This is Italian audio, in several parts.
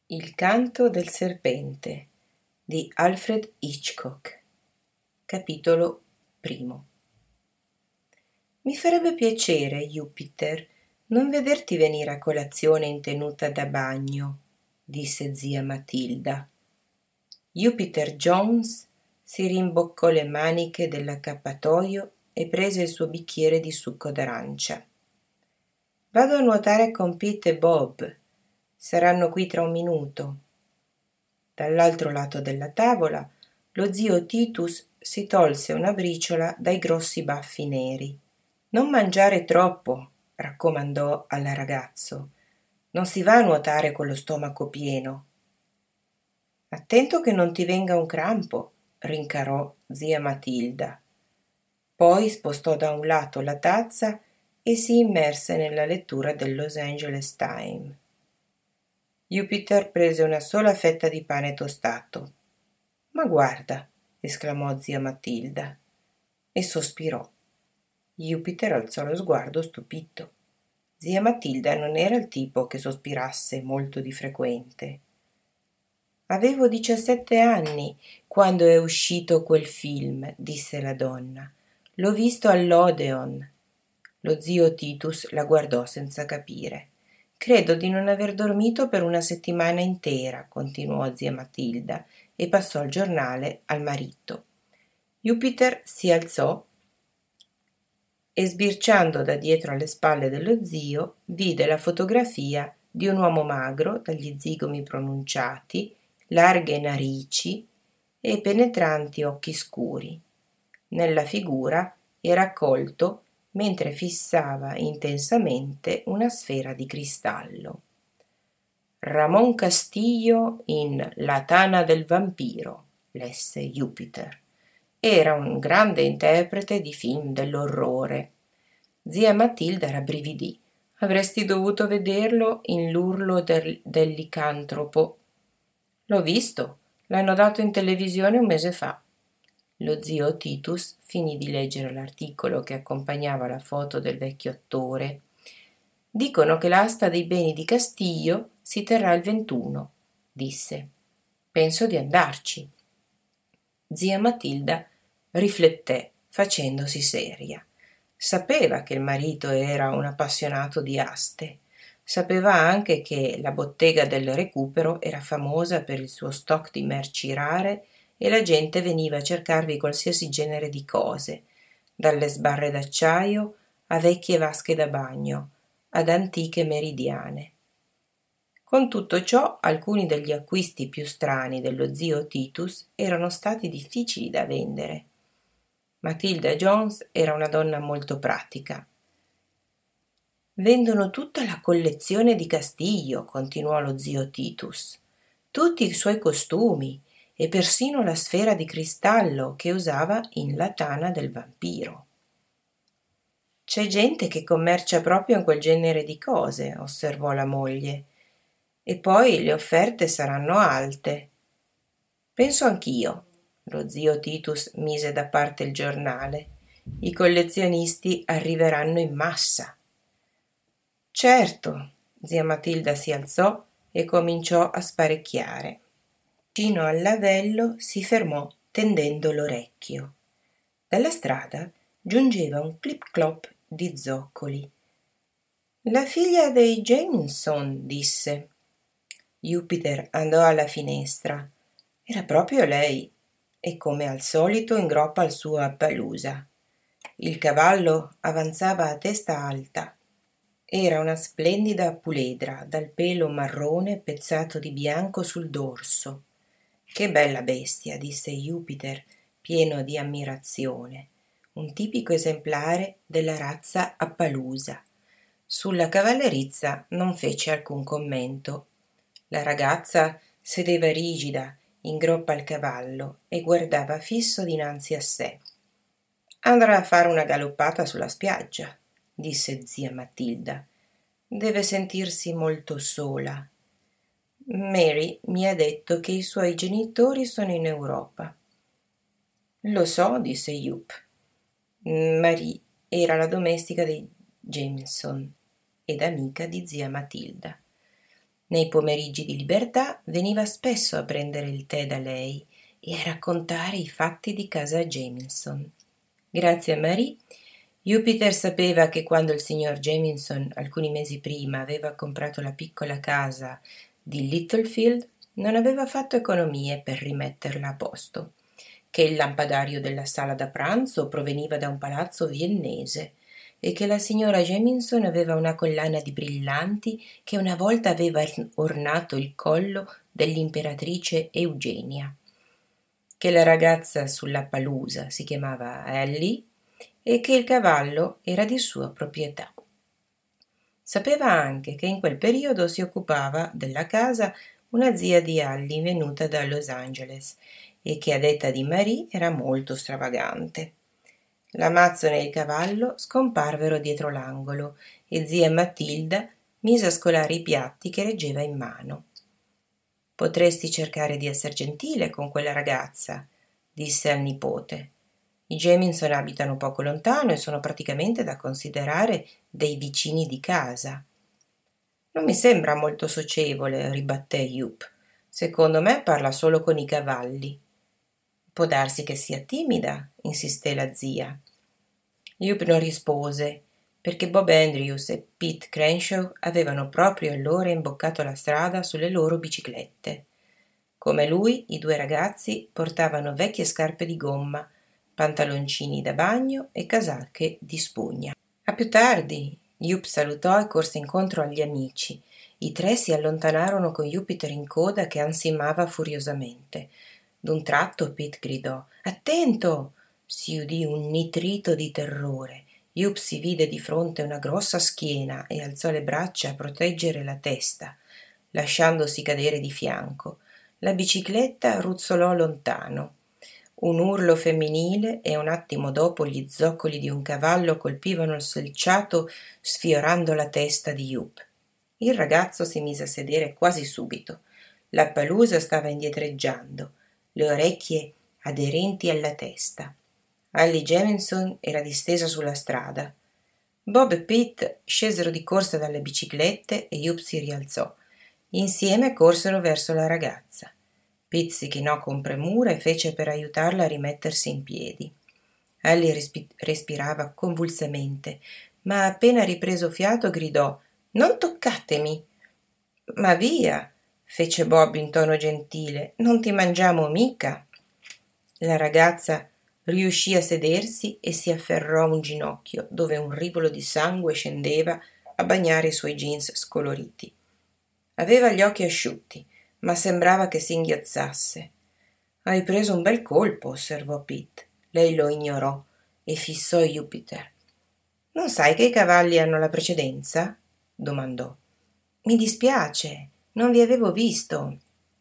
Il canto del serpente di Alfred Hitchcock. Capitolo primo. Mi farebbe piacere, Jupiter, non vederti venire a colazione in tenuta da bagno, disse zia Matilda. Jupiter Jones si rimboccò le maniche dell'accappatoio e prese il suo bicchiere di succo d'arancia. Vado a nuotare con Pete e Bob. Saranno qui tra un minuto. Dall'altro lato della tavola lo zio Titus si tolse una briciola dai grossi baffi neri. Non mangiare troppo, raccomandò al ragazzo. Non si va a nuotare con lo stomaco pieno. Attento che non ti venga un crampo, rincarò zia Matilda. Poi spostò da un lato la tazza e si immerse nella lettura del Los Angeles Times. Jupiter prese una sola fetta di pane tostato. Ma guarda, esclamò zia Matilda e sospirò. Jupiter alzò lo sguardo stupito. Zia Matilda non era il tipo che sospirasse molto di frequente. Avevo 17 anni quando è uscito quel film, disse la donna. L'ho visto all'Odeon. Lo zio Titus la guardò senza capire. Credo di non aver dormito per una settimana intera, continuò zia Matilda e passò il giornale al marito. Jupiter si alzò e, sbirciando da dietro alle spalle dello zio, vide la fotografia di un uomo magro, dagli zigomi pronunciati, larghe narici e penetranti occhi scuri. Nella figura era accolto mentre fissava intensamente una sfera di cristallo. Ramon Castillo in La tana del vampiro, lesse Jupiter. Era un grande interprete di film dell'orrore. Zia Matilda rabbrividì. Avresti dovuto vederlo in L'urlo del licantropo. L'ho visto, l'hanno dato in televisione un mese fa. Lo zio Titus finì di leggere l'articolo che accompagnava la foto del vecchio attore. Dicono che l'asta dei beni di Castillo si terrà il 21, disse. Penso di andarci. Zia Matilda rifletté, facendosi seria. Sapeva che il marito era un appassionato di aste. Sapeva anche che la bottega del recupero era famosa per il suo stock di merci rare e la gente veniva a cercarvi qualsiasi genere di cose, dalle sbarre d'acciaio a vecchie vasche da bagno, ad antiche meridiane. Con tutto ciò, alcuni degli acquisti più strani dello zio Titus erano stati difficili da vendere. Matilda Jones era una donna molto pratica. Vendono tutta la collezione di Castillo, continuò lo zio Titus, tutti i suoi costumi e persino la sfera di cristallo che usava in La tana del vampiro. C'è gente che commercia proprio in quel genere di cose, osservò la moglie. E poi le offerte saranno alte. Penso anch'io. Lo zio Titus mise da parte il giornale. I collezionisti arriveranno in massa. Certo, zia Matilda si alzò e cominciò a sparecchiare. Vicino al lavello si fermò tendendo l'orecchio. Dalla strada giungeva un clip-clop di zoccoli. La figlia dei Jameson, disse. Jupiter andò alla finestra. Era proprio lei e come al solito in groppa al suo Appaloosa. Il cavallo avanzava a testa alta. Era una splendida puledra dal pelo marrone pezzato di bianco sul dorso. Che bella bestia, disse Jupiter, pieno di ammirazione. Un tipico esemplare della razza Appaloosa. Sulla cavallerizza non fece alcun commento. La ragazza sedeva rigida, in groppa al cavallo, e guardava fisso dinanzi a sé. Andrà a fare una galoppata sulla spiaggia, disse zia Matilda. Deve sentirsi molto sola. Mary mi ha detto che i suoi genitori sono in Europa. Lo so, disse Jup. Marie era la domestica dei Jameson ed amica di zia Matilda. Nei pomeriggi di libertà veniva spesso a prendere il tè da lei e a raccontare i fatti di casa Jamieson. Grazie a Marie, Jupiter sapeva che quando il signor Jamieson alcuni mesi prima aveva comprato la piccola casa di Littlefield, non aveva fatto economie per rimetterla a posto, che il lampadario della sala da pranzo proveniva da un palazzo viennese e che la signora Jamieson aveva una collana di brillanti che una volta aveva ornato il collo dell'imperatrice Eugenia, che la ragazza sulla palusa si chiamava Ellie e che il cavallo era di sua proprietà. Sapeva anche che in quel periodo si occupava della casa una zia di Allie venuta da Los Angeles e che a detta di Marie era molto stravagante. La Mazzone e il cavallo scomparvero dietro l'angolo e zia Matilda mise a scolare i piatti che reggeva in mano. «Potresti cercare di esser gentile con quella ragazza», disse al nipote. «I Jamieson abitano poco lontano e sono praticamente da considerare dei vicini di casa». «Non mi sembra molto socievole», ribatté Jup. «Secondo me parla solo con i cavalli». «Può darsi che sia timida», insisté la zia. Jup non rispose, perché Bob Andrews e Pete Crenshaw avevano proprio allora imboccato la strada sulle loro biciclette. Come lui, i due ragazzi portavano vecchie scarpe di gomma, pantaloncini da bagno e casacche di spugna. «A più tardi!» Jup salutò e corse incontro agli amici. I tre si allontanarono con Jupiter in coda che ansimava furiosamente. D'un tratto Pete gridò: «Attento!» Si udì un nitrito di terrore. Jup si vide di fronte una grossa schiena e alzò le braccia a proteggere la testa, lasciandosi cadere di fianco. La bicicletta ruzzolò lontano. Un urlo femminile e un attimo dopo gli zoccoli di un cavallo colpivano il selciato sfiorando la testa di Jup. Il ragazzo si mise a sedere quasi subito. La palusa stava indietreggiando, le orecchie aderenti alla testa. Allie Jamieson era distesa sulla strada. Bob e Pete scesero di corsa dalle biciclette e Jup si rialzò. Insieme corsero verso la ragazza. Pete si chinò con premura e fece per aiutarla a rimettersi in piedi. Allie respirava convulsamente, ma appena ripreso fiato gridò: «Non toccatemi!» «Ma via!» fece Bob in tono gentile. «Non ti mangiamo mica!» La ragazza riuscì a sedersi e si afferrò a un ginocchio, dove un rivolo di sangue scendeva a bagnare i suoi jeans scoloriti. Aveva gli occhi asciutti, ma sembrava che si inghiozzasse. «Hai preso un bel colpo», osservò Pete. Lei lo ignorò e fissò Jupiter. «Non sai che i cavalli hanno la precedenza?» domandò. «Mi dispiace, non vi avevo visto».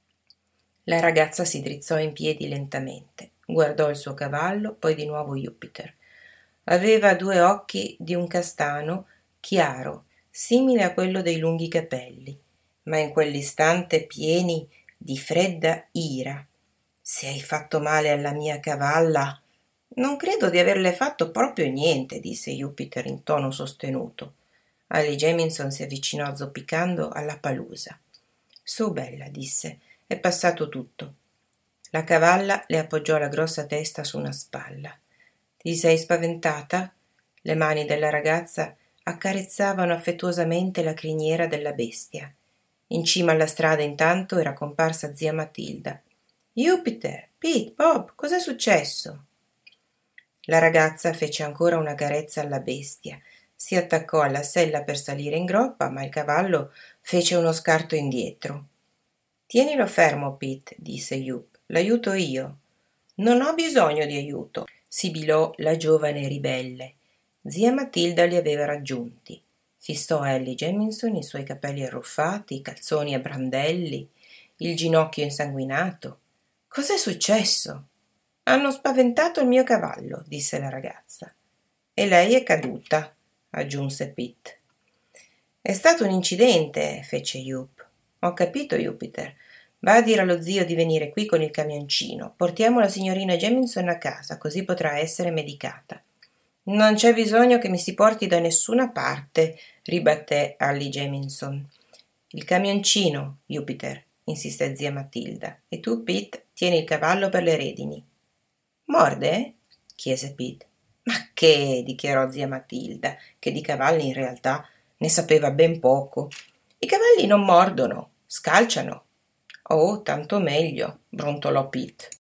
La ragazza si drizzò in piedi lentamente, guardò il suo cavallo, poi di nuovo Jupiter. Aveva due occhi di un castano chiaro, simile a quello dei lunghi capelli, ma in quell'istante pieni di fredda ira. «Se hai fatto male alla mia cavalla...» «Non credo di averle fatto proprio niente», disse Jupiter in tono sostenuto. Allie Jamieson si avvicinò zoppicando alla palusa. «Su, bella», disse, «è passato tutto». La cavalla le appoggiò la grossa testa su una spalla. «Ti sei spaventata?» Le mani della ragazza accarezzavano affettuosamente la criniera della bestia. In cima alla strada intanto era comparsa zia Matilda. «Jupiter, Pete, Bob, cos'è successo?» La ragazza fece ancora una carezza alla bestia, si attaccò alla sella per salire in groppa, ma il cavallo fece uno scarto indietro. «Tienilo fermo, Pete», disse Jup, «l'aiuto io». «Non ho bisogno di aiuto», sibilò la giovane ribelle. Zia Matilda li aveva raggiunti. Fissò Allie Jamieson i suoi capelli arruffati, i calzoni a brandelli, il ginocchio insanguinato. «Cos'è successo?» «Hanno spaventato il mio cavallo», disse la ragazza. «E lei è caduta», aggiunse Pete. «È stato un incidente», fece Jup. «Ho capito, Jupiter. Va a dire allo zio di venire qui con il camioncino. Portiamo la signorina Jamieson a casa, così potrà essere medicata». «Non c'è bisogno che mi si porti da nessuna parte», ribatté Allie Jamieson. Il camioncino, Jupiter, insiste zia Matilda, e tu, Pete, tieni il cavallo per le redini. Morde? Chiese Pete. Ma che? Dichiarò zia Matilda, che di cavalli in realtà ne sapeva ben poco. I cavalli non mordono, scalciano. Oh, tanto meglio, brontolò Pete.